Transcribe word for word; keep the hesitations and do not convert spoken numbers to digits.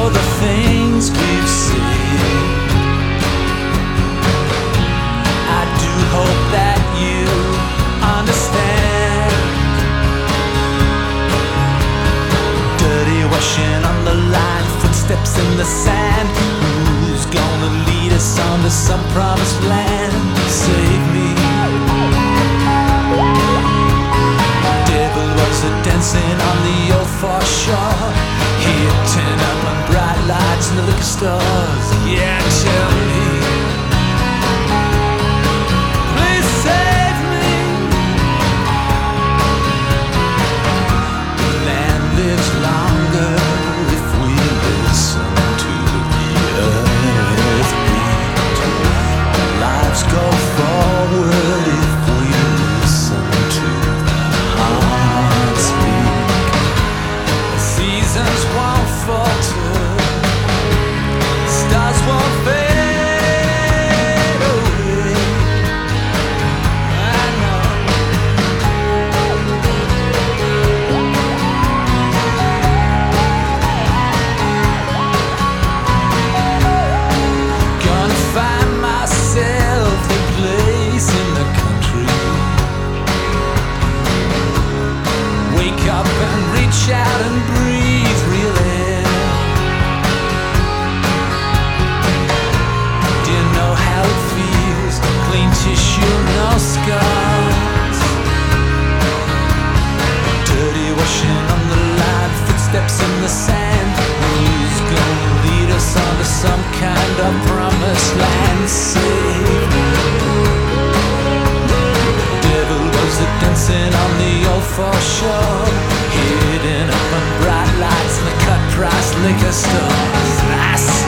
for the things we've seen. I do hope that you understand. Dirty washing on the line, footsteps in the sand. Who's gonna lead us on to some promised land? Save me. Devil was a dancing on the old foreshore. Here, turn up on bright lights in the liquor stores. Yeah, tell me, please save me. The land lives longer if we listen to the earth beat. Lives go forward if we listen to the heart speak. The seasons won't falter, stars won't fade away. I know. Gonna find myself a place in the country. Wake up and reach out and breathe real air. Do you know how it feels? Clean tissue, no scars. Dirty washing on the line, footsteps in the sand. Who's gonna lead us on to some kind of promised land? Save me. Devil was a dancing on the old foreshore. Hidden up on bright lights in the cut price liquor stores. I